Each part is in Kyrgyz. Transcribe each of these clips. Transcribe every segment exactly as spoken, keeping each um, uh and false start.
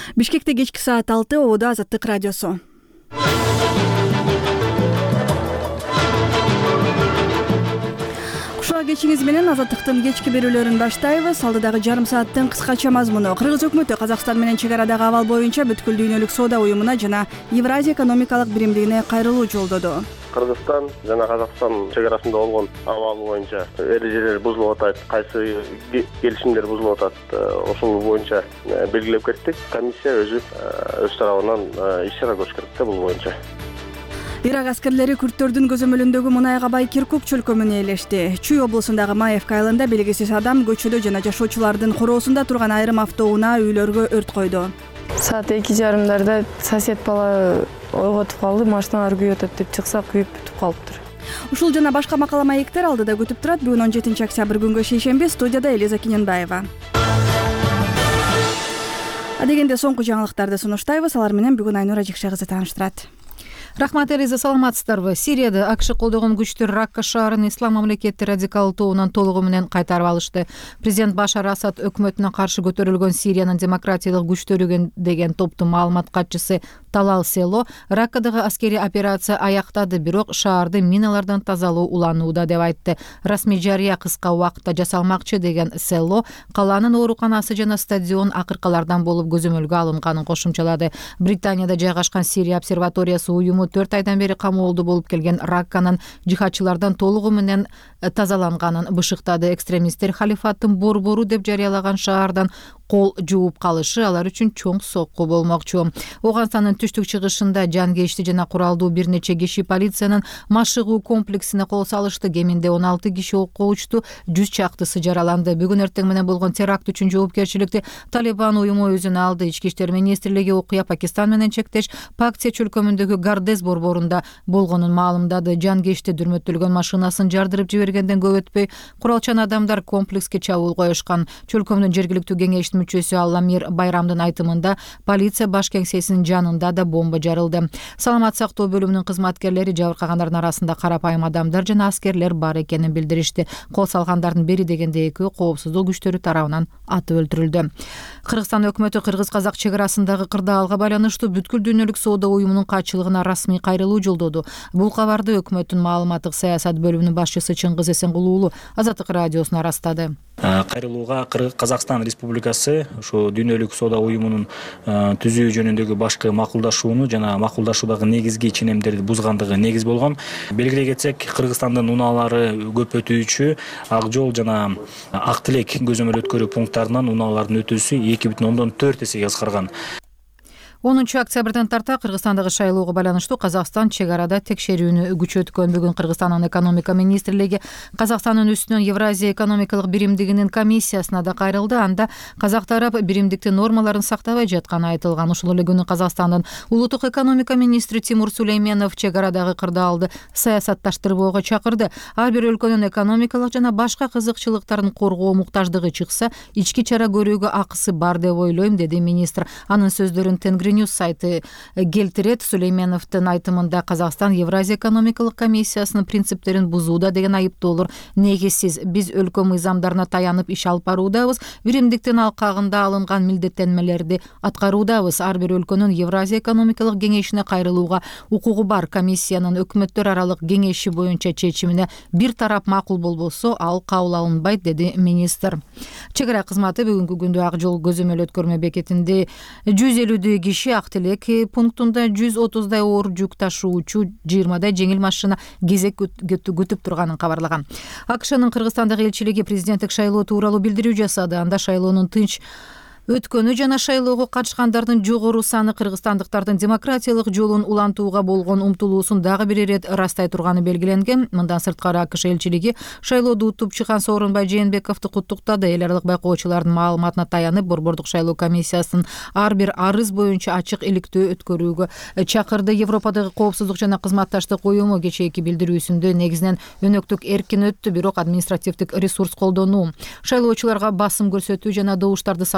Бишкекте кечки саат алты, Ободо Азаттык радиосу. Кушуга кечиңиз менен Азаттыктын кечки берүүлөрүн баштайбыз. Алдыдагы жарым сааттын кыскача мазмуну. Кыргыз өкмөтү Казакстан менен чек арадагы абал боюнча бүткүл дүйнөлүк соода уюмуна жана Евразия экономикалык биримдигине кайрылуу жолдоду. Кыргызстан жана Казакстан чек арасында болгон абал боюнча эрежелер бузулуп атат, кайсы келишимдер бузулуп атат, ошол боюнча белгилеп кеттик. Комиссия өзү өз тарабынан иш чара көрүш керек да бул боюнча. Ирак аскерлери күрттөрдүн көзөмөлүндөгү мунайга бай Киркук чөлкөмүнө элешти. Чүй облусундагы Маевка айылында белгисиз адам көчөдө жана жашоочулардын короосунда турган айрым автоунаа үйлөргө өрт койду. Саат эки жарымдарда сосед бала ойготуп калды, машиналар күйүп атат деп чыкса күйүп бүтүп калыптыр. Ушул жана башка макала маектер алдыда күтүп турат. Бүгүн он жетинчи октябрь күнгө шейшемби. Студияда Элиза Киненбаева. Адегенде соңку жаңылыктарды сунуштайбыз. Алар менен бүгүн Айнура Жикше кызы тааныштырат. Рахмат, Элиза, саламатсыздарбы? Сирияда АКШ колдогон күчтөр Ракка шаарын ислам мамлекети радикалдуу тобунан толугу менен кайтарып алышты. Президент Башар Асад өкмөтүнө каршы көтөрүлгөн Сириянын демократиялык күчтөрү деген топтун маалымат катчысы Талал Село Раккадагы аскерий операция аяктады, бирок шаарды миналардан тазалоо уланууда деп айтты. Расмий жарыя кыска убакытта жасалмакчы деген Село калаанын ооруканасы жана стадион акыркалардан болуп көзөмөлгө алынганын кошумчалады. Британияда жайгашкан Сирия обсерваториясы уюму төрт айдан бери камоолдо болуп келген Ракканын жихадчылардан толугу менен тазаланганын бышыктады. Экстремисттер халифаттын борбору деп жарыялаган шаардан кол жууп калышы алар үчүн чоң сокку болмокчу. Оганстандын түштүк чыгышында жангейишти жана куралдуу бир нече киши полициянын машыгуу комплексине кол салышты. Кеминде он алты киши окко учту, жүз чактысы жараланды. Бүгүн эртең менен болгон теракт үчүн жоопкерчиликти Талибан уюму өзүнө алды. Ички иштер министрлиги окуя Пакистан менен чектеш Пактия чөлкөмүндөгү Гардес борборунда болгонун маалымдады. Жангейиште дүрмөттөлгөн машинасын жардырып жибергенден көп өтпөй куралчан адамдар комплекске чабуул коюшкан. Чөлкөмдүн жергиликтүү кеңештин мүчөсү Алламир Байрамдын айтымында полиция баш кеңсесинин жанында да бомба жарылды. Саламат сактоо бөлүмүнүн кызматкерлери жабыркагандардын арасында карапайым адамдар жана аскерлер бар экенин билдиришти. Кол салгандардын бери дегенде экөө коопсуздук күчтөрү тарабынан атып өлтүрүлдү. Кыргызстан өкмөтү кыргыз-казак чек арасындагы кырдаалга байланыштуу бүткүл дүйнөлүк соода уюмунун катчылыгына расмий кайрылуу жолдоду. Бул кабарды өкмөттүн маалыматтык саясат бөлүмүнүн башчысы Чыңгыз Эсенгулуулу Азаттык радиосуна ырастады. Кайрылууга Казакстан Республикасы ушу дүйнөлүк соода уюмунун түзүү жөнүндөгү башкы макулдашууну жана макулдашуудагы негизги ченемдерди бузгандыгы негиз болгон. Белгилей кетсек, Кыргызстандын унаалары көп өтүүчү Ак жол жана Ак тилек көзөмөл өткөрүү пункттарынан унаалардын өтүүсү эки бүтүн ондон төрт эсеге кыскарган. онунчу октябрдан тарта Кыргызстандагы шайлоого байланыштуу Казакстан чек арада текшерүүнү күчөткөн. Бүгүн Кыргызстандын экономика министрлиги Казакстандын үстүнөн Евразия экономикалык биримдигинин комиссиясына да кайрылды. Анда казак тарап биримдиктин нормаларын сактабай жатканы айтылган. Ошол эле күнү Казакстандын улуттук экономика министри Тимур Сулейменов чек арадагы кырдаалды саясатташтырбоого чакырды. Ар бир өлкөнүн экономикалык жана башка кызыкчылыктарын коргоо муктаждыгы чыкса, ички чара көрүүгө акысы бар деп ойлойм, деди министр. Анын сөздөрүн Тенгри Ньюс сайты келтирет. Сулейменовдун айтымында Казакстан Евразия экономикалык комиссиясынын принциптерин бузууда деген айыптоолор негизсиз. Биз өлкө мыйзамдарына таянып иш алып баруудабыз, биримдиктин алкагында алынган милдеттенмелерди аткаруудабыз. Ар бир өлкөнүн Евразия экономикалык кеңешине кайрылууга укугу бар. Комиссиянын өкмөттөр аралык кеңеши боюнча чечимине бир тарап макул болбосо, ал кабыл алынбайт, деди министр. Чек ара кызматы бүгүнкү күндө Ак жол көзөмөл өткөрмө бекетинде жүз элүүдөй киши, Ак тилек пунктунда жүз отуздай оор жүк ташуучу, жыйырмадай жеңил машина кезек күтүп турганын кабарлаган. АКШнын Кыргызстандагы элчилиги президенттик шайлоо тууралуу билдирүү жасады. Анда шайлоонун тынч өткөнү жана шайлоого катышкандардын жогору саны кыргызстандыктардын демократиялык жолун улантууга болгон умтулуусун дагы бир ирет ырастай турганы белгиленген. Мындан сырткары АКШ элчилиги шайлоодо утуп чыккан Сооронбай Жээнбековду куттуктады. Эл аралык байкоочулардын маалыматына таянып, Борбордук шайлоо комиссиясынын ар бир арыз боюнча ачык иликтөө өткөрүүгө чакырды. Европадагы коопсуздук жана кызматташтык уюму кечээки билдирүүсүндө негизинен өнөктүк эркин өттү, бирок административдик ресурс колдонуу, шайлоочуларга басым көрсөтүү жана добуштарды сатып алуу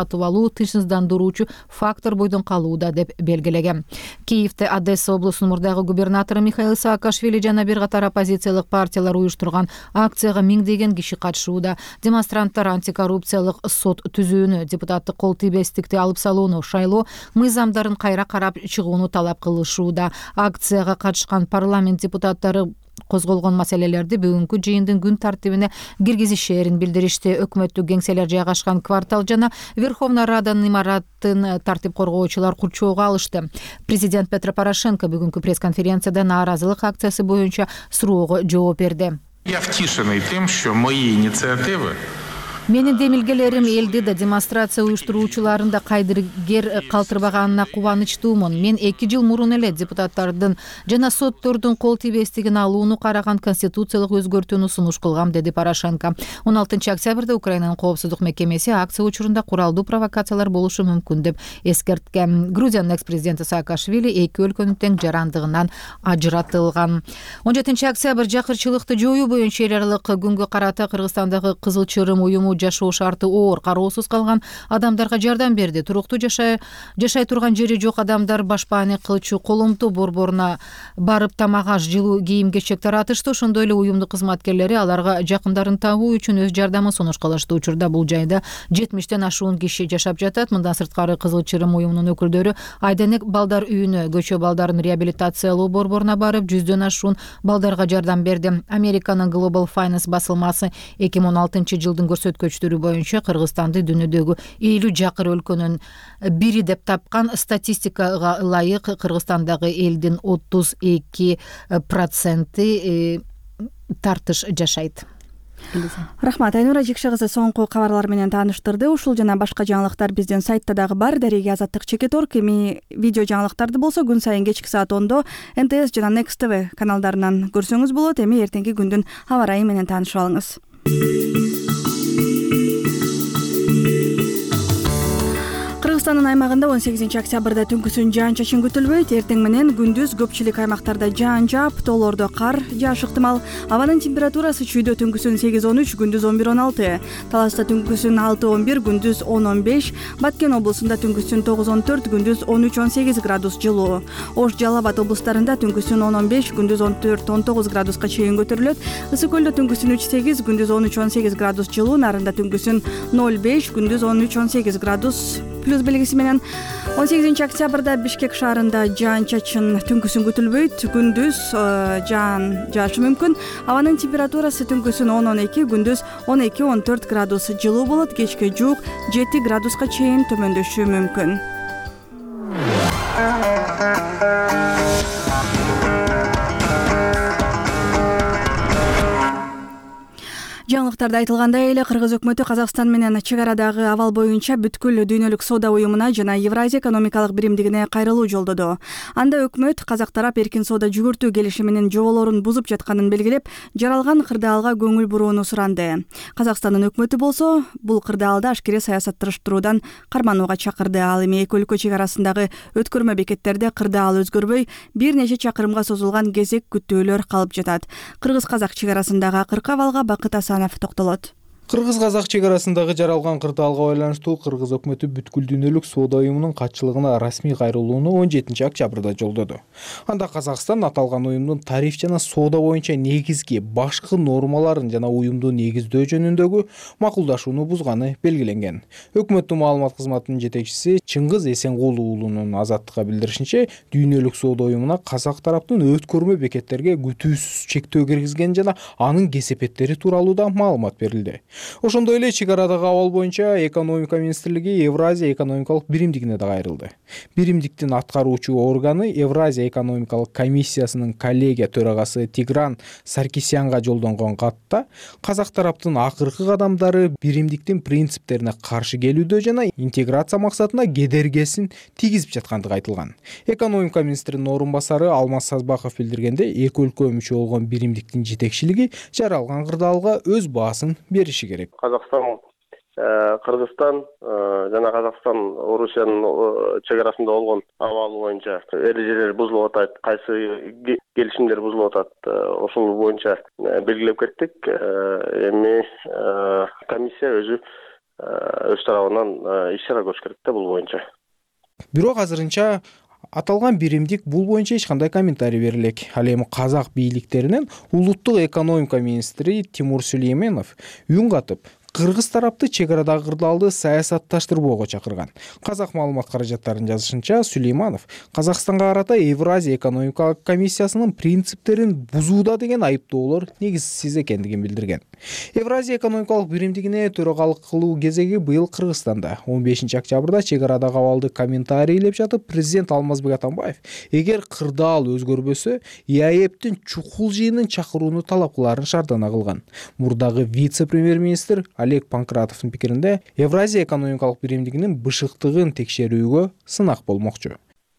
укуктуу тынчсыздандыруучу фактор бойдон калууда деп белгилеген. Киевде Одесса облусунун мурдагы губернатору Михаил Саакашвили жана бир катар оппозициялык партиялар уюштурган акцияга миңдеген киши катышууда. Демонстранттар антикоррупциялык сот түзүүнү, депутаттык кол тийбестикти алып салууну, шайлоо мыйзамдарын кайра карап чыгууну талап кылышууда. Акцияга катышкан парламент депутаттары козголгон маселелерди бүгүнкү жыйындын күн тартибине киргизишээрин билдиришти. Өкмөттүк кеңселер жайгашкан квартал жана Верховная Раданын имаратын тартип коргоочулар курчоого алышты. Президент Петро Порошенко бүгүнкү пресс-конференцияда нааразылык акциясы боюнча суроого жооп берди. Я втішений тим, що мої ініціативи Менин демилгелерим элди да демонстрация уюштуруучуларын да кайдыргер калтырбаганына кубанычтуумун. Мен эки жыл мурун эле депутаттардын жана соттордун кол тийбестигин алууну караган конституциялык өзгөртүүнү сунуш кылгам, деди Порошенко. он алтынчы октябрда Украинанын коопсуздук мекемеси акция учурунда куралдуу провокациялар болушу мүмкүн деп эскерткен. Грузиянын экс-президенти Саакашвили эки өлкөнүн тең жарандыгынан ажыратылган. он жетинчи октябрь жакырчылыкты жоюу боюнча эл аралык күнгө карата Кыргызстандагы Кызыл Чырым уюму жашоо шарты оор, кароосуз калган адамдарга жардам берди. Туруктуу жашай жашай турган жери жок адамдар башпааны кылчу, коломту борборуна барып тамак аш, жылуу кийим-кечек таратышты. Ошондой эле уюмдун кызматкерлери аларга жакындарын табуу үчүн өз жардамын сунуш кылышты. Учурда бул жайда жетимиштен ашуун киши жашап жатат. Мындан сырткары Кызыл Чырым уюмунун өкүлдөрү Айденек балдар үйүнө, көчө балдарын реабилитациялоо борборуна барып, жүздөн ашуун балдарга жардам берди. Американын Global Finance басылмасы эки миң он алтынчы жылдын көрсөткүчтөрү боюнча Кыргызстанды дүйнөдөгү элүү жакыр өлкөнүн бири деп тапкан. Статистикага ылайык Кыргызстандагы элдин отуз эки проценти тартыш жашайт. Рахмат, Айнура Жекше кызы соңку кабарлар менен тааныштырды. Ушул жана башка жаңылыктар биздин сайтта дагы бар. Дареге Азаттык Чекеторг. Эми видео жаңылыктарды болсо күн сайын кечки саат ондо эн тэ эс жана Next тэ вэ каналдарынан көрсөңүз болот. Эми эртеңки күндүн аба ырайы менен таанышып алыңыз. Кыргызстандын аймагында он сегизинчи октябрда түнкүсүн жаан-чачын күтүлбөйт. Эртең менен күндүз көпчүлүк аймактарда жаан жаап, тоолордо кар жаашы ыктымал. Абанын температурасы чүйдө түнкүсүн сегиз он үч, күндүз он бир он алты. Таласта түнкүсүн алты он бир, күндүз он он беш. Баткен облусунда түнкүсүн тогуз он төрт, күндүз он үч он сегиз градус жылуу. Ош, Жалал Абад облустарында түнкүсүн он он беш, күндүз он төрт он тогуз градуска чейин көтөрүлөт. Ысык көлдө түнкүсүн үч сегиз, күндүз он үч он сегиз градус жылуу. Нарында түнкүсүн ноль беш, күндүз он үч он сегиз градус плюс белгиси менен. он сегизинчи октябрда Бишкек шаарында жаан-чачын түнкүсүн күтүлбөйт. Күндүз жаан жаашы мүмкүн. Абанын температурасы түнкүсүн он он эки, күндүз он эки он төрт градус жылуу болот. Кечке жуук жети градуска чейин төмөндөшү мүмкүн. Жаңылыктарда айтылгандай эле Кыргыз өкмөтү Казакстан менен чек арадагы абал боюнча бүткүл дүйнөлүк соода уюмуна жана Евразия экономикалык биримдигине кайрылуу жолдоду. Анда өкмөт казак тарап эркин соода жүгүртүү келишиминин жоболорун бузуп жатканын белгилеп, жаралган кырдаалга көңүл бурууну суранды. Казакстандын өкмөтү болсо бул кырдаалды ашкере саясатташтыруудан карманууга чакырды. Ал эми эки өлкө чек арасындагы өткөрмө бекеттерде кырдаал өзгөрбөй, бир нече чакырымга созулган кезек күтөөлөр калып жатат. Кыргыз-казак чек арасындагы акыркы абалга Бакыт Асанов токтолот. Кыргыз-казак чек арасындагы жаралган кырдаалга байланыштуу Кыргыз өкмөтү бүткүл дүйнөлүк соода уюмунун катчылыгына расмий кайрылууну он жетинчи октябрда жолдоду. Анда Казакстан аталган уюмдун тариф жана соода боюнча негизги башкы нормаларын жана уюмду негиздөө жөнүндөгү макулдашууну бузганы белгиленген. Өкмөттүн маалымат кызматынын жетекчиси Чыңгыз Эсенгул уулунун Азаттыкка билдиришинче, дүйнөлүк соода уюмуна казак тараптын өткөрмө бекеттерге күтүүсүз чектөө киргизген жана анын кесепеттери тууралуу да маалымат берилди. Ошондой эле чек арадагы абал боюнча экономика министрлиги Евразия экономикалык биримдигине да кайрылды. Биримдиктин аткаруучу органы Евразия экономикалык комиссиясынын коллегия төрагасы Тигран Саркисянга жолдонгон катта казак тараптын акыркы кадамдары биримдиктин принциптерине каршы келүүдө жана интеграция максатына кедергесин тийгизип жаткандыгы айтылган. Экономика министринин орун басары Алмаз Сазбаков билдиргенде, эки өлкө мүчө болгон биримдиктин жетекчилиги жаралган кырдаалга өз баасын бериши керек. Казакстан, Кыргызстан жана Казакстан Орусиянын чек арасында болгон абал боюнча эрежелер бузулуп атат, кайсы келишимдер бузулуп атат, ошол боюнча белгилеп кеттик. Эми комиссия өзү өз тарабынан иш чара көрүш керек да бул боюнча. Бирок азырынча аталган биримдик бул боюнча эч кандай комментарий бере элек. Ал эми казак бийликтеринен улуттук экономика министри Тимур Сүлейменов үн катып, кыргыз тарапты чек арадагы кырдаалды саясатташтырбоого чакырган. Казак маалымат каражаттарынын жазышынча, Сүлейманов Казакстанга карата Евразия экономикалык комиссиясынын принциптерин бузууда деген айыптоолор негизсиз экендигин билдирген. Евразия экономикалык биримдигине төрагалык кылуу кезеги быйыл Кыргызстанда он бешинчи октябрда чек арадагы абалды комментарийлеп жатып, президент Алмазбек Атамбаев эгер кырдаал өзгөрбөсө, ИАЭБтин чукул жыйынын чакырууну талап кылаарын шартына кылган. Мурдагы вице-премьер-министр Олег Панкратовдун пикиринде, Евразия экономикалык биримдигинин бышыктыгын текшерүүгө сынак болмокчу.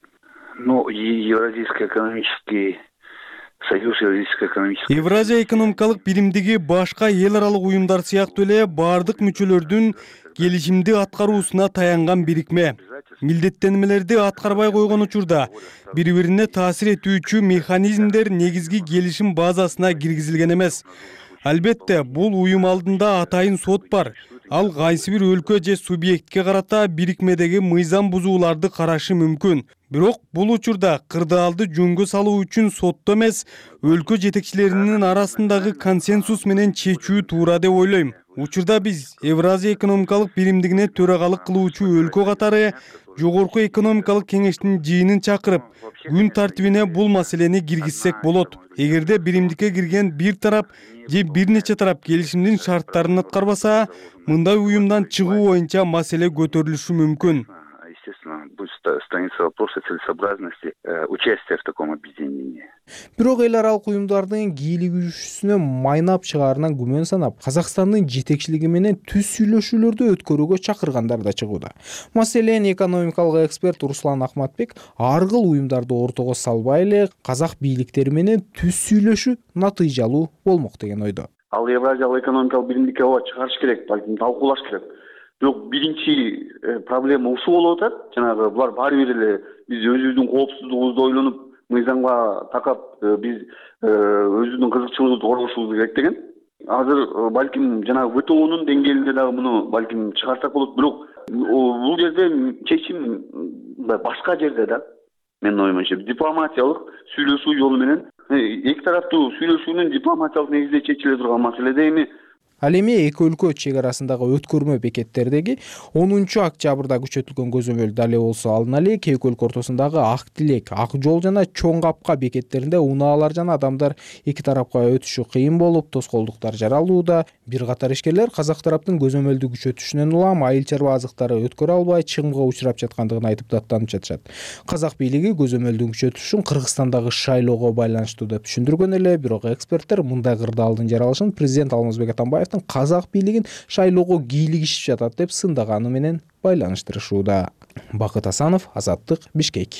Ну, Евразийский экономический союз, Евразийский экономический... Евразия экономикалык биримдиги башка эл аралык уюмдар сыяктуу эле бардык мүчөлөрдүн келишимди аткаруусуна таянган бирикме. Милдеттенмелерди аткарбай койгон учурда бири-бирине таасир этүүчү механизмдер негизги келишим базасына киргизилген эмес. Албетте, бул уюм алдында атайын сот бар. Ал кайсы бир өлкө же субъектке карата бирикмедеги мыйзам бузууларды карашы мүмкүн. Бирок бул учурда кырдаалды жөнгө салуу үчүн сотто эмес, өлкө жетекчилеринин арасындагы консенсус менен чечүү туура деп ойлойм. Учурда биз Евразия экономикалык биримдигине төрагалык кылуучу өлкө катары жогорку экономикалык кеңештин жыйынын чакырып, күн тартибине бул маселени киргизсек болот. Эгерде биримдикке кирген бир тарап же бир нече тарап келишимдин шарттарын аткарбаса, мындай уюмдан чыгуу боюнча маселе көтөрүлүшү мүмкүн. Естественно, будет становиться вопрос о целесообразности участия в таком объединении. Бирок эл аралык уюмдардын кийлигүүчүсүнө майнап чыгаарынан күмөн санап, Казакстандын жетекчилиги менен түз сүйлөшүүлөрдү өткөрүүгө чакыргандар да чыгууда. Маселен, экономикалык эксперт Руслан Ахматбек ар кыл уюмдарды ортого салбай эле казак бийликтери менен түз сүйлөшүү натыйжалуу болмок деген ойдо. Ал Евразиялык экономикалык биримдикке ооба чыгарыш керек, балким талкуулаш керек. Бирок биринчи проблема ушул болуп атат. Жанагы булар баары бир эле биз өзүбүздүн коопсуздугубузду ойлонуп, мыйзамга такап биз өзүбүздүн кызыкчылыгыбызды коргошубуз керек деген. Азыр балким жанагы ВТОнун деңгээлинде дагы муну балким чыгарсак болот. Бирок бул жерде чечим башка жерде да. Менин оюмча дипломатиялык сүйлөшүү жолу менен эки тараптуу сүйлөшүүнүн дипломатиялык негизде чечиле турган маселеде эми. Ал эми эки өлкө чек арасындагы өткөрмө бекеттердеги онунчу октябрда күчөтүлгөн көзөмөл дале болсо алына элек эки өлкө ортосундагы Ак Тилек, Ак Жол жана Чоң Капка бекеттеринде унаалар жана адамдар эки тарапка өтүшү кыйын болуп, тоскоолдуктар жаралууда. Бир катар ишкерлер казак тараптын көзөмөлдү күчөтүшүнөн улам айыл чарба азыктары өткөрө албай чыгымга учурап жаткандыгын айтып даттанып жатышат. Казак бийлиги көзөмөлдүн күчөтүшүн Кыргызстандагы шайлоого байланыштуу деп түшүндүргөн эле, бирок эксперттер мындай кырдаалдын жаралышын президент Алмазбек Атамбаевдин казак бийлигин шайлоого кийлигишип жатат деп сындаганы менен байланыштырышууда. Бакыт Асанов, Азаттык, Бишкек.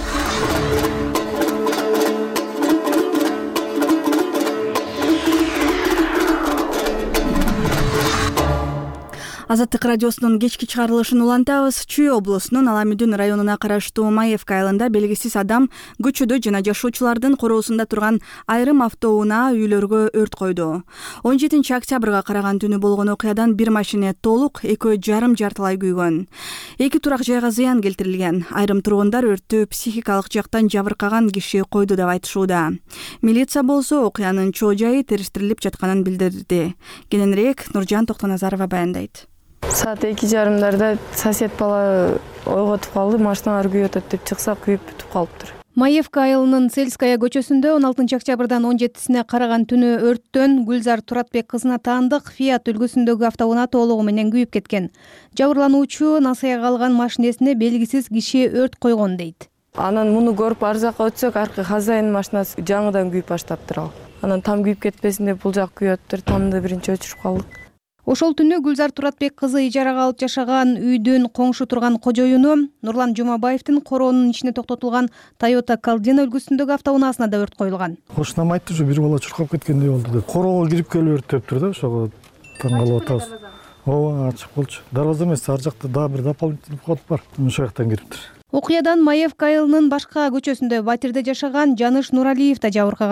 Азаттык радиосунун кечки чыгарылышын улантабыз. Чүй облусунун Аламүдүн районуна караштуу Маевка айылында белгисиз адам көчөдө жана жашоочулардын короосунда турган айрым автоунаа үйлөргө өрт койду. он жетинчи октябрга караган түнү болгон окуядан бир машина толук, экөө жарым жартылай күйгөн. Эки турак жайга зыян келтирилген. Айрым тургундар өрттү психикалык жактан жабыркаган киши койду деп айтышууда. Милиция болсо окуянын чоо жайы териштирилип жатканын билдирди. Кененирээк Нуржан Токтоназарова баяндайт. Саат эки жарымдарда сосед бала ойготуп калды, машиналар күйүп атат деп чыкса күйүп бүтүп калыптыр. Маевка айылынын Сельская көчөсүндө он алтынчы октябрдан он жетисине караган түнү өрттөн Гүлзар Туратбек кызына таандык Фиат үлгүсүндөгү автоунаа толугу менен күйүп кеткен. Жабырлануучу насыя калган машинесине белгисиз киши өрт койгон дейт. Анан муну көрүп ар жакка өтсөк, аркы хозяин машинасы жаңыдан күйүп баштаптыр ал. Анан там күйүп кетпесин деп бул жак күйүп атыптыр. Тамды биринчи өчүрүп калдык. Ошол түнү Гүлзар Туратбек кызы ижарага алып жашаган үйдөн коңшу турган кожоюну Нурлан Жумабаевдин короонун ичине токтотулган Toyota Caldina үлгүсүндөгү автоунаасына да өрт коюлган. Кошунам айтты, ушу бир бала чуркап кеткендей болду деп. Короого кирип келип өрттөптүр да, ошого таң калып атабыз. Ооба, ачык болчу. Дарбаза эмес, ар жакта дагы бир дополнительный вход бар. Ошол жактан кириптир. Окуядан Маевка айылынын башка көчөсүндө батирде жашаган Жаныш Нуралиев да жабыркаган.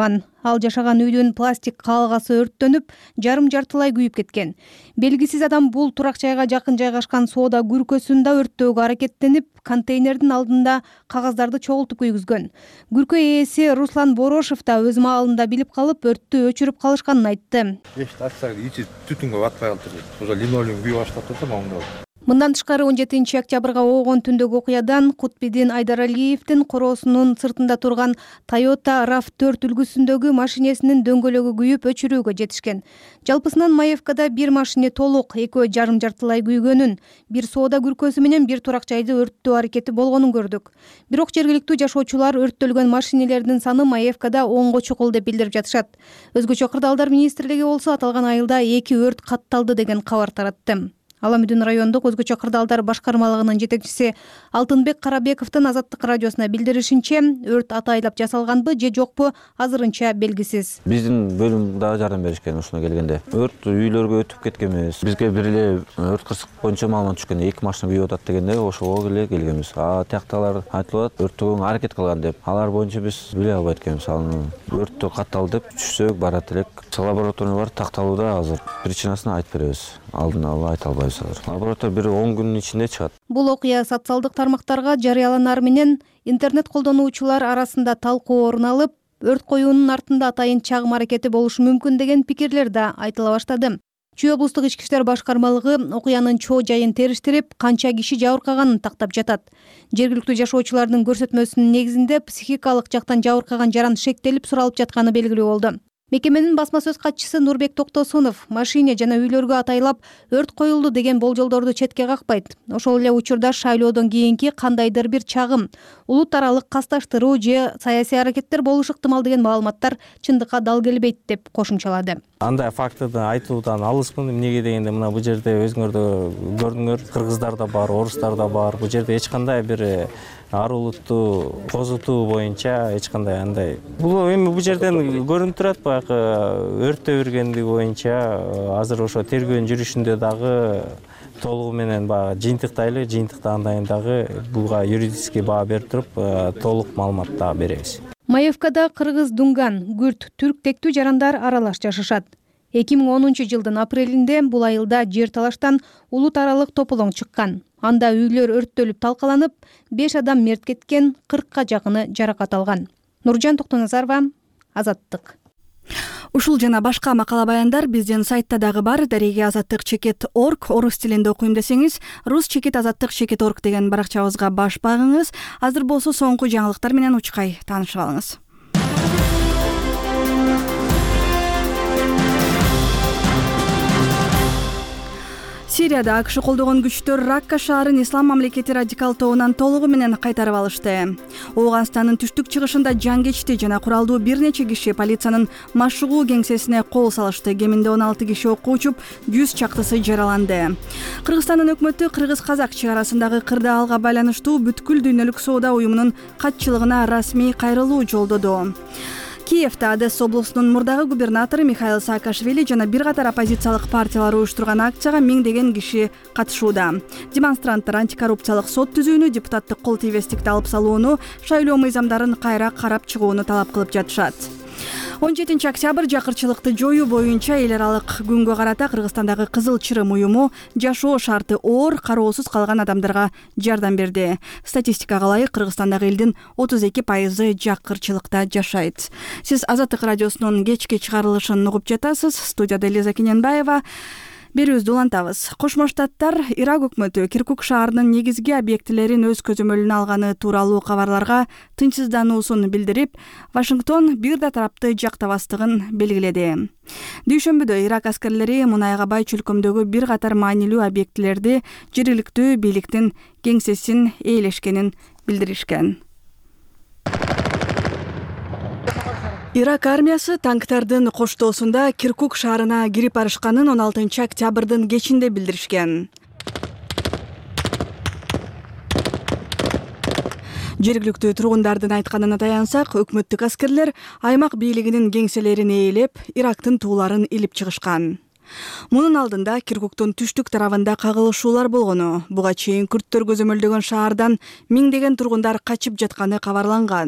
Ал жашаган үйдүн пластик каалгасы өрттөнүп, жарым жартылай күйүп кеткен. Белгисиз адам бул турак жайга жакын жайгашкан соода күркөсүндө өрттөөгө аракеттенип, контейнердин алдында кагаздарды чогултуп күйгүзгөн. Күркө ээси Руслан Борошев да өз маалында билип калып, өрттү өчүрүп калышканын айтты. Эшикти ачсак, ичи түтүнгө батпай калыптыр. Уже линолеум күйүп баштаптыр да моңдо. Мындан тышкары он жетинчи октябрга болгон түндөгү окуядан Кутбидин Айдаралиевдин короосунун сыртында турган Toyota рав төрт үлгүсүндөгү машинесинин дөңгөлөгү күйүп өчүрүүгө жетишкен. Жалпысынан Маевкада бир машине толук, экөө жарым жартылай күйгөнүн, бир соода күркөсү менен бир турак жайды өрттөө аракети болгонун көрдүк. Бирок жергиликтүү жашоочулар өрттөлгөн машинелердин саны Маевкада онго чукул деп билдирип жатышат. Өзгөчө Кырдаалдар министрлиги болсо аталган айылда эки өрт катталды деген кабар таратты. Аламүдүн райондук өзгөчө кырдаалдар башкармалыгынын жетекчиси Алтынбек Карабековдун Азаттык радиосуна билдиришинче, өрт атайлап жасалганбы же жокпу азырынча белгисиз. Биздин бөлүм дагы жардам беришкен ушуна келгенде. Өрт үйлөргө өтүп кеткен эмес. Бизге бир эле өрт кырсык боюнча маалымат түшкөн, эки машина күйүп атат дегенде ошого эле келгенбиз. А тияктагылар айтылып атат, өрттөгөнгө аракет кылган деп. Алар боюнча биз биле албайт экенбиз. Аны өрттө катталды деп түшсөк барат элек. Лабораториялар такталууда азыр. Причинасын айтып беребиз. Алдын ала айта албайбыз. Лаборатория бир он күнүн ичинде чыгат. Бул окуя социалдык тармактарга жарыяланары менен интернет колдонуучулар арасында талкуу орун алып, өрт коюунун артында атайын чагым аракети болушу мүмкүн деген пикирлер да айтыла баштады. Чүй облустук ички иштер башкармалыгы окуянын чоо жайын териштирип, канча киши жабыркаганын тактап жатат. Жергиликтүү жашоочулардын көрсөтмөсүнүн негизинде психикалык жактан жабыркаган жаран шектелип суралып жатканы белгилүү болду. Мекеменин басма сөз катчысы Нурбек Токтосунов машине жана үйлөргө атайлап өрт коюлду деген болжолдорду четке какпайт. Ошол эле учурда шайлоодон кийинки кандайдыр бир чагым, улут аралык касташтыруу же саясий аракеттер болушу ыктымал деген маалыматтар чындыкка дал келбейт деп кошумчалады. Андай фактыды айтуудан алыспын. Эмнеге дегенде мына бул жерде өзүңөр да көрдүңөр, кыргыздар да бар, орустар да бар. Бул жерде эч кандай бир ар улутту козутуу боюнча эч кандай андай. Бул эми бул жерден көрүнүп турат, баягы өрттө бергендиги боюнча азыр ошо тергөөнүн жүрүшүндө дагы толугу менен баягы жыйынтыктайлы, жыйынтыктаган дагы буга юридический баа берип туруп толук маалымат дагы беребиз. Маевкада кыргыз, дунган, күрд, түрк тектүү жарандар аралаш жашашат. эки миң онунчу жылдын апрелинде бул айылда жер талаштан улут аралык тополоң чыккан. Анда үйлөр өрттөлүп талкаланып, беш адам мерт кеткен, кыркка жакыны жаракат алган. Нуржан Токтоназарова, Азаттык. Ушул жана башка макала баяндар биздин сайтта дагы бар. Дареги азаттык чекит орг, орус тилинде окуйм десеңиз, рус чекит азаттык чекит орг деген баракчабызга баш багыңыз. Азыр болсо соңку жаңылыктар менен учкай таанышып алыңыз. Сирияда АКШ колдогон күчтөр Ракка шаарын ислам мамлекети радикал тобунан толугу менен кайтарып алышты. Ооганстандын түштүк чыгышында жангечти жана куралдуу бир нече киши полициянын машыгуу кеңсесине кол салышты. Кеминде он алты киши окко учуп, жүз чактысы жараланды. Кыргызстандын өкмөтү кыргыз-казак чек арасындагы кырдаалга байланыштуу бүткүл дүйнөлүк соода уюмунун катчылыгына расмий кайрылуу жолдоду. Киевде Одесса облусунун мурдагы губернатору Михаил Саакашвили жана бир катар оппозициялык партиялар уюштурган акцияга миңдеген киши катышууда. Демонстранттар антикоррупциялык сот түзүүнү, депутаттык кол тийбестикти алып салууну, шайлоо мыйзамдарын кайра карап чыгууну талап кылып жатышат. он жетинчи октябрь жакырчылыкты жоюу боюнча эл аралык күнгө карата Кыргызстандагы Кызыл Чырым уюму жашоо шарты оор, кароосуз калган адамдарга жардам берди. Статистикага ылайык Кыргызстандагы элдин отуз эки пайызы жакырчылыкта жашайт. Сиз Азаттык радиосунун кечки чыгарылышын угуп жатасыз. Студияда Элиза Кененбаева. Берүүбүздү улантабыз. Кошмо Штаттар Ирак өкмөтү Киркук шаарынын негизги объектилерин өз көзөмөлүнө алганы тууралуу кабарларга тынчсыздануусун билдирип, Вашингтон бир да тарапты жактабастыгын белгиледи. Дүйшөмбүдө Ирак аскерлери Мунайга бай чөлкөмдөгү бир катар маанилүү объектилерди жергиликтүү бийликтин кеңсесин ээлешкенин билдиришкен. Ирак армиясы танктардын коштоосунда Киркук шаарына кирип барышканын он алтынчы октябрдын кечинде билдиришкен. Жергиликтүү тургундардын айтканына таянсак, өкмөттүк аскерлер аймак бийлигинин кеңселерин ээлеп, Ирактын тууларын илип чыгышкан. Мунун алдында Киркуктун түштүк тарабында кагылышуулар болгону, буга чейин күрттөр көзөмөлдөгөн шаардан миңдеген тургундар качып жатканы кабарланган.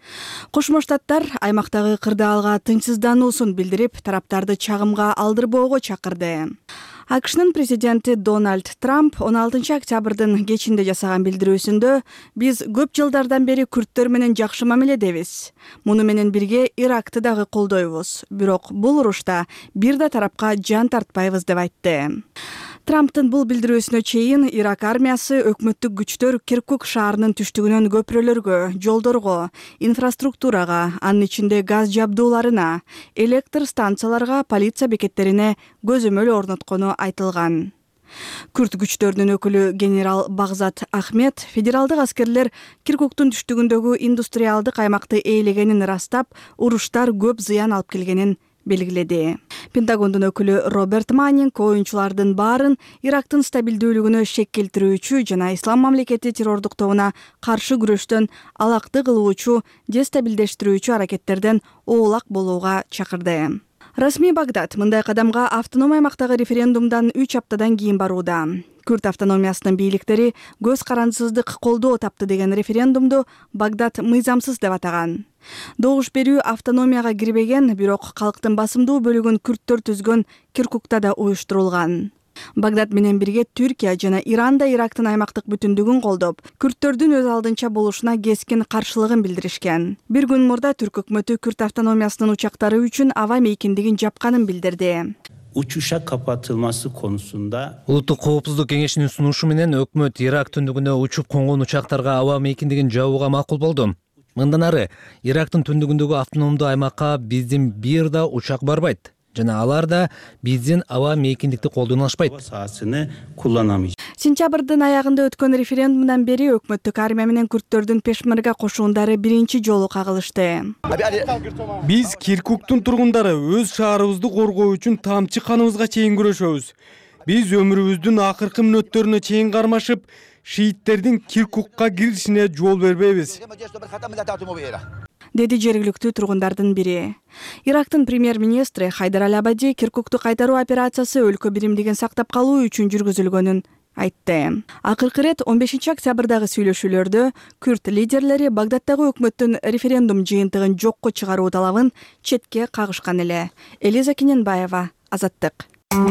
Кошмо Штаттар аймактагы кырдаалга тынчсыздануусун билдирип, тараптарды чагымга алдырбоого чакырды. АКШнын президенти Дональд Трамп он алтынчы октябрдын кечинде жасаган билдирүүсүндө биз көп жылдардан бери күрттөр менен жакшы мамиледебиз. Муну менен бирге Иракты дагы колдойбуз. Бирок бул урушта бир да тарапка жан тартпайбыз деп айтты. Трамптын бул билдирүүсүнө чейин Ирак армиясы өкмөттүк күчтөр Киркук шаарынын түштүгүнөн көпүрөлөргө, жолдорго, инфраструктурага, анын ичинде газ жабдууларына, электр станцияларга, полиция бекеттерине көзөмөл орноткону айтылган. Күрт күчтөрдүн өкүлү генерал Багзат Ахмед федералдык аскерлер Киркуктун түштүгүндөгү индустриалдык аймакты ээлегенин ырастап, уруштар көп зыян алып келгенин белгиледи. Пентагондун өкүлү Роберт Маннинг оюнчулардын баарын Ирактын стабилдүүлүгүнө шек келтирүүчү жана Ислам мамлекети террордук тобуна каршы күрөштөн алакты кылуучу, дестабилдештирүүчү аракеттерден оолак болууга чакырды. Расмий Багдад мындай кадамга автоном аймактагы референдумдан үч аптадан кийин барууда. Күрт автономиясынын бийликтери көз карандысыздык колдоо тапты деген референдумду Багдад мыйзамсыз деп атаган. Добуш берүү автономияга кирбеген, бирок калктын басымдуу бөлүгүн күрттөр түзгөн Киркукта да уюштурулган. Багдад менен бирге Түркия жана Иран да Ирактын аймактык бүтүндүгүн колдоп, күрттөрдүн өз алдынча болушуна кескин каршылыгын билдиришкен. Бир күн мурда Түрк өкмөтү күрт автономиясынын учактары үчүн аба мейкиндигин жапканын билдирди. Uçuşa kapatılması konusunda Улуттук коопсуздук кеңешинин сунушу менен өкмөт Ирак түндүгүнө учуп конгон учактарга аба мейкиндигин жабууга макул болду. Мындан ары Ирактын түндүгүндөгү автономдуу аймакка биздин бир да учак барбайт жана алар да биздин аба мейкиндикти колдоно алышпайт. Сентябрдын аягында өткөн референдумдан бери өкмөттүк армия менен күрттөрдүн пешмерга кошуундары биринчи жолу кагылышты. Биз Киркуктун тургундары өз шаарыбызды коргоо үчүн тамчы каныбызга чейин күрөшөбүз. Биз өмүрүбүздүн акыркы мүнөттөрүнө чейин кармашып, шииттердин Киркукка киришине жол бербейбиз, деди жергиликтүү тургундардын бири. Ирактын премьер-министри Хайдар Аль-Абади Киркукту кайтаруу операциясы өлкө биримдигин сактап калуу үчүн жүргүзүлгөнүн айтты. Акыркы ирет он бешинчи октябрдагы сүйлөшүүлөрдө күрт лидерлери Багдадтагы өкмөттүн референдум жыйынтыгын жокко чыгаруу талабын четке кагышкан эле. Элиза Кененбаева, Азаттык.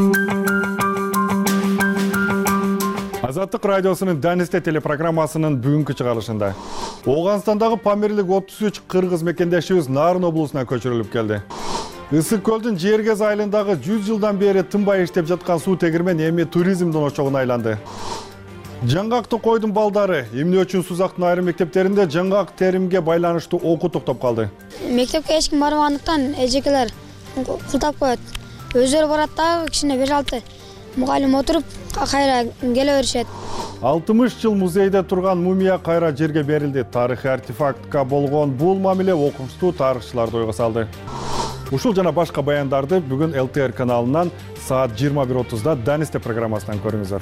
Азаттык радиосунун Данисте телепрограммасынын бүгүнкү чыгарылышында Ооганстандагы Памирлик отуз үч кыргыз мекендешибиз Нарын облусуна көчүрүлүп келди. Ысык көлдүн Жергез айылындагы жүз жылдан бери тынбай иштеп жаткан суу тегирмени эми туризмдин очогуна айланды. Жаңгакты койдун балдары эмне үчүн Сузактын айрым мектептеринде жаңгак теримге байланыштуу окуу токтоп калды. Мектепке эч ким барбагандыктан эжекелер кылтап коет. Өздөрү барат да кичине беш алты мугалим отуруп кайра келе беришет. алтымыш жыл музейде турган мумия кайра жерге берилди. Тарыхый артефактка болгон бул мамиле окумуштуу тарыхчыларды ойго салды. Ушул жана башка баяндарды бүгүн эл тэ эр каналынан саат жыйырма бир отузда Данисте программасынан көрүңүздөр.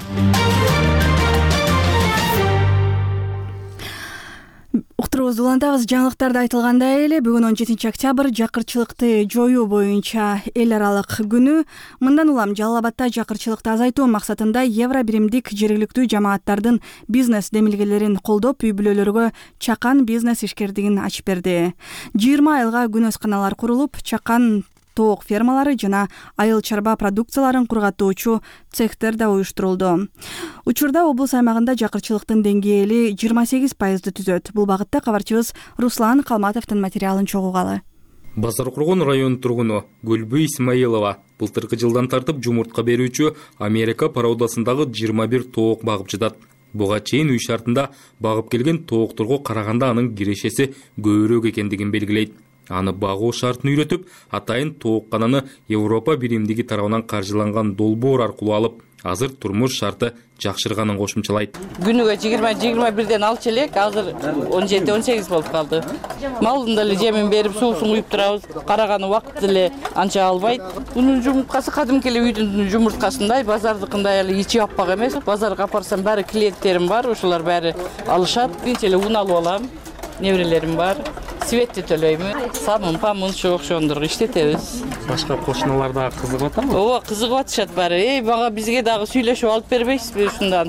Уктуруубузду улантабыз. Жаңылыктарда айтылгандай эле бүгүн он жетинчи октябрь жакырчылыкты жоюу боюнча эл аралык күнү. Мындан улам Жалал Абадда жакырчылыкты азайтуу максатында евро биримдик жергиликтүү жамааттардын бизнес демилгелерин колдоп, үй бүлөлөргө чакан бизнес ишкердигин ачып берди. жыйырма айылга күнөсканалар курулуп, чакан тоок фермалары жана айыл чарба продукцияларын кургатуучу цехтер да уюштурулду. Учурда облус аймагында жакырчылыктын деңгээли жыйырма сегиз пайызды түзөт. Бул багытта кабарчыбыз Руслан Калматовдун материалын чогугалы. Базар Кургон район тургуну Гүлбү Исмаилова былтыркы жылдан тартып жумуртка берүүчү Америка пародасындагы жыйырма бир тоок багып жатат. Буга чейин үй шартында багып келген тоокторго караганда анын кирешеси көбүрөөк экендигин белгилейт. Аны багуу шартын үйрөтүп, атайын тооккананы Европа биримдиги тарабынан каржыланган долбоор аркылуу алып, азыр турмуш шарты жакшырганын кошумчалайт. Күнүгө жыйырма жыйырма бирден алчу элек, азыр он жети он сегиз болуп калды. Малдын деле жемин берип, суусун куюп турабыз. Караганы убакыт деле анча албайт. Бунун жумурткасы кадимки эле үйдүн жумурткасындай, базардыкындай эле ичи аппак эмес. Базарга апарсам баары клиенттерим бар, ошолор баары алышат. Биринчи эле un алып алам. Неберелерим бар. Светти төлөймүн. Самын, памын, шоокшондургу иштетебиз. Башка кошуналар дагы кызыгып атабы? Ооба, кызыгып атышат баары. Эй, мага бизге дагы сүйлөшүп алып бербейсизби ушундан?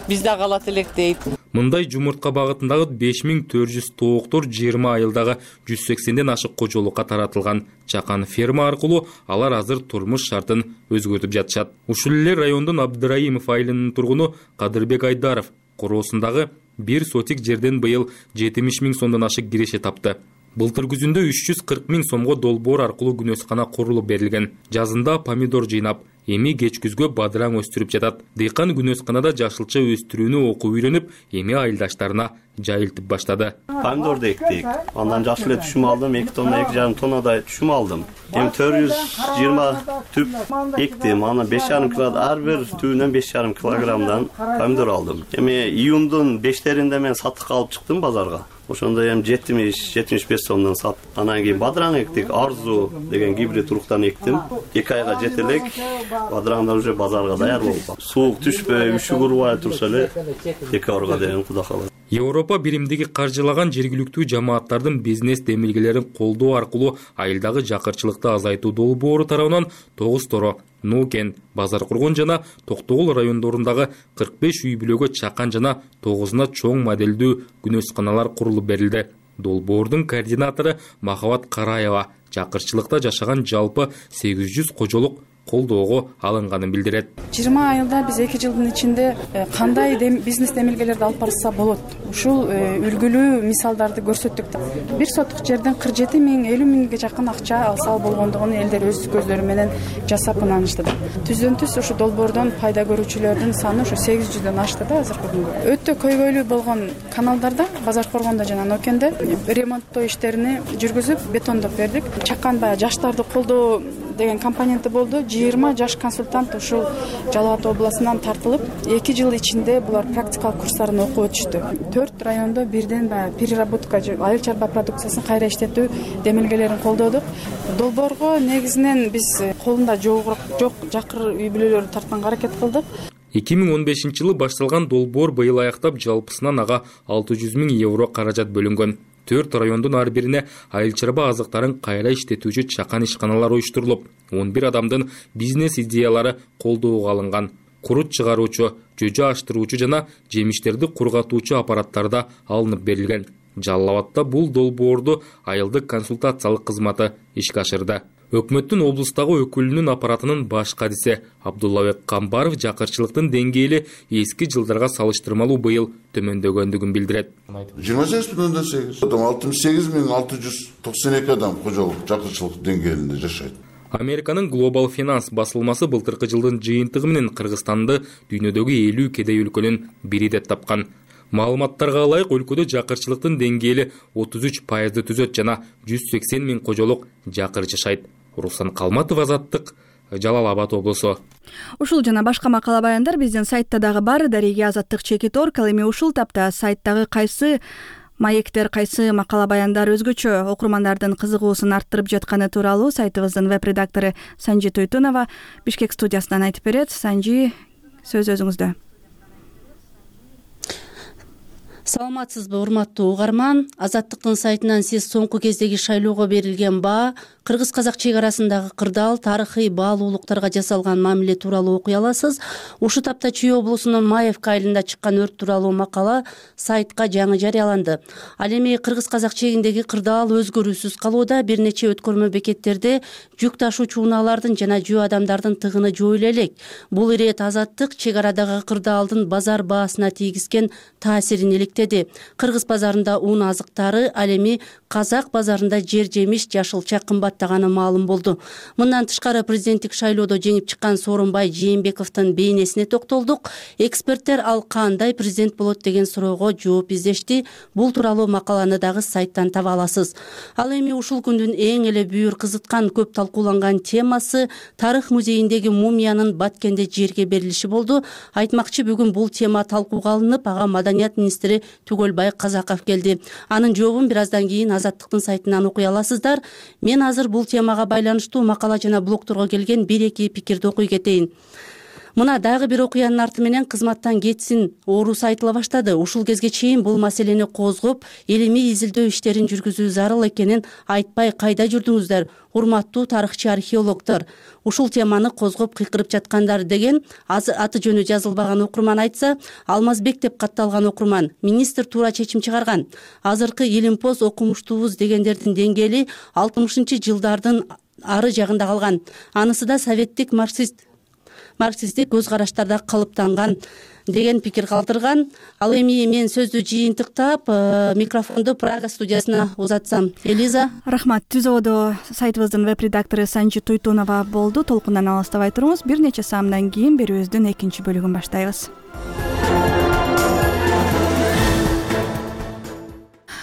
биз дагы алат элек дейт. Мындай жумуртка багытындагы беш миң төрт жүз тооктор жыйырма айылдагы жүз сексенден ашык кожолукка таратылган. Чакан ферма аркылуу алар азыр турмуш шартын өзгөртүп жатышат. Ушул эле райондун Абдыраимов айылынын тургуну Кадырбек Айдаров короосундагы бир сотик жерден быйыл жетимиш миң сомдон ашык киреше тапты. Былтыр күзүндө үч жүз кырк миң сомго долбоор аркылуу күнөскана курулуп берилген. Жазында помидор жыйнап, эми кеч күзгө бадыраң өстүрүп жатат. Дыйкан күнөсканада жашылча өстүрүүнү окуп үйрөнүп, эми айылдаштарына жайылтып баштады. Помидорду эктик. Андан жакшы эле түшүм алдым, эки тонна, эки жарым тоннадай түшүм алдым. Эми төрт жүз жыйырма түп эктим. Аны беш жарым килограмм, ар бир түбүнөн беш жарым килограммдан помидор алдым. Эми июндун бештеринде мен сатыкка алып чыктым базарга. Ошондо эми жетимиш жетимиш беш сомдон сат. Анан кийин бадыраң эктик, Арзу деген гибрид уруктан эктим. эки айга жете элек бадыраңдар уже базарга даяр болду. Суук түшпөй, үшү курубай турса эле декабрга дейин Кудай кааласа. Европа биримдиги каржылаган жергиликтүү жамааттардын бизнес демилгелерин колдоо аркылуу айылдагы жакырчылыкты азайтуу долбоору тарабынан тогуз торо, Нукен, Базар Кургон жана Токтогул райондорундагы кырк беш үй бүлөгө чакан жана тогузуна чоң моделдүү күнөсканалар курулуп берилди. Долбоордун координатору Махабат Караева жакырчылыкта жашаган жалпы сегиз жүз кожолук колдоого алынганын билдирет. жыйырма айылда биз эки жылдын ичинде кандай бизнес демилгелерди алып барса болот, ушул үлгүлүү мисалдарды көрсөттүк да. Бир соттук жерден кырк жети миң, элүү миңге жакын акча алса болгондугун элдер өз көздөрү менен жасап ынанышты да. Түздөн түз ушу долбоордон пайда көрүүчүлөрдүн саны ушу сегиз жүздөн ашты да азыркы күнгө. Өтө көйгөйлүү болгон каналдарда, Базар Коргондо жана Нокенде ремонттоо иштерини жүргүзүп, бетондоп бердик. Чакан баягы жаштарды колдоо деген компоненти болду. жыйырма жаш консультант ушул Жалал Абад областынан тартылып, эки жыл ичинде булар практикалык курстарын окуп өтүштү. төрт райондо бирден баягы переработка, айыл чарба продукциясын кайра иштетүү демилгелерин колдодук. Долбоорго негизинен биз колунда жок жакыр үй бүлөлөрдү тартканга аракет кылдык. эки миң он бешинчи жылы башталган долбоор быйыл аяктап, жалпысынан ага алты жүз миң евро каражат бөлүнгөн. төрт райондун ар бирине айыл чарба азыктарын кайра иштетүүчү чакан ишканалар уюштурулуп, он бир адамдын бизнес идеялары колдоого алынган. Курут чыгаруучу, жөжө аштыруучу жана жемиштерди кургатуучу аппараттар да алынып берилген. Жалал Абадта бул долбоорду айылдык консультациялык кызматы ишке ашырды. Өкмөттүн облустагы өкүлүнүн аппаратынын баш кадиси Абдуллабек Камбаров жакырчылыктын деңгээли эски жылдарга салыштырмалуу быйыл төмөндөгөндүгүн билдирет. жыйырма сегиз бүтүн ондон сегиз адам, алтымыш сегиз миң алты жүз токсон эки адам кожолук жакырчылык деңгээлинде жашайт. Американын Global Finance басылмасы былтыркы жылдын жыйынтыгы менен Кыргызстанды дүйнөдөгү элүү кедей өлкөнүн бири деп тапкан. Маалыматтарга ылайык, өлкөдө жакырчылыктын деңгээли отуз үч пайызды түзөт жана жүз сексен миң кожолук жакыр жашайт. Руслан Калматов, Азаттык, Жалал Абад облусу. Ушул жана башка макала баяндар биздин сайтта дагы бар. Дареге Азаттык чекит орг. Ал эми ушул тапта сайттагы кайсы маектер, кайсы макала баяндар өзгөчө окурмандардын кызыгуусун арттырып жатканы тууралуу сайтыбыздын веб-редактору Санжи Тойтунова Бишкек студиясынан айтып берет. Санжи, сөз өзүңүздө. Саламатсызбы, урматтуу угарман? Азаттыктын сайтынан сиз соңку кездеги шайлоого берилген баа, кыргыз-казак чек арасындагы кырдаал, тарыхый баалуулуктарга жасалган мамиле тууралуу окуй аласыз. Ушу тапта Чүй облусунун Маевка айылында чыккан өрт тууралуу макала сайтка жаңы жарыяланды. Ал эми кыргыз-казак чегиндеги кырдаал өзгөрүүсүз калууда. Бир нече өткөрмө бекеттерде жүк ташуучу унаалардын жана жөө адамдардын тыгыны жоюла элек. Бул ирет Азаттык чек арадагы кырдаалдын базар баасына тийгизген таасирин иликтеди. Кыргыз базарында ун азыктары, ал эми казак базарында жер жемиш, жашылча кымбаттаганы маалым болду. Мындан тышкары президенттик шайлоодо жеңип чыккан Сооронбай Жээнбековдун бейнесине токтолдук. Эксперттер ал кандай президент болот деген суроого жооп издешти. Бул тууралуу макаланы дагы сайттан таба аласыз. Ал эми ушул күндүн эң эле бүйүр кызыткан, көп талкууланган темасы тарых музейиндеги мумиянын Баткенде жерге берилиши болду. Айтмакчы, бүгүн бул тема талкууга алынып, ага маданият министри Түгөлбай Казаков келди. Анын жообун бир аздан кийин Азаттыктын сайтынан окуй аласыздар. Мен азыр бул темага байланыштуу макала жана блогторго келген бир эки пикирди окуй кетейин. Мына дагы бир окуянын арты менен кызматтан кетсин оорусу айтыла баштады. Ушул кезге чейин бул маселени козгоп, илимий изилдөө иштерин жүргүзүү зарыл экенин айтпай кайда жүрдүңүздөр, урматтуу тарыхчы археологдор. Ушул теманы козгоп кыйкырып жаткандар деген аты жөнү жазылбаган окурман айтса, Алмазбек деп катталган окурман. Министр туура чечим чыгарган. Азыркы илимпоз окумуштуубуз дегендердин деңгээли алтымышынчы жылдардын ары жагында калган. Анысы да советтик марксист марксисттик көз караштарда калыптанган деген пикир калтырган. Ал эми мен сөздү жыйынтыктап, микрофонду Прага студиясына узатсам. Элиза. Рахмат. Түзөөдө сайтыбыздын веб-редактору Санжи Туйтунова болду. Толкундан алыстабай туруңуз. Бир нече саамдан кийин берүүбүздүн экинчи бөлүгүн баштайбыз.